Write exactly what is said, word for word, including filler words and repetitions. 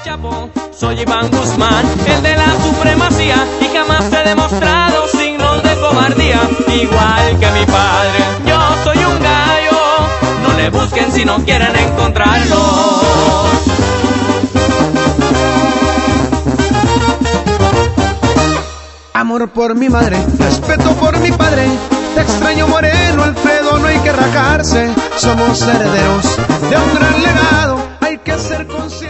Chapo, soy Iván Guzmán, el de la supremacía, y jamás he demostrado signos de cobardía. Igual que mi padre, yo soy un gallo, no le busquen si no quieren encontrarlo. Amor por mi madre, respeto por mi padre. Te extraño moreno, Alfredo, no hay que rajarse. Somos herederos de un gran legado, hay que ser conscientes.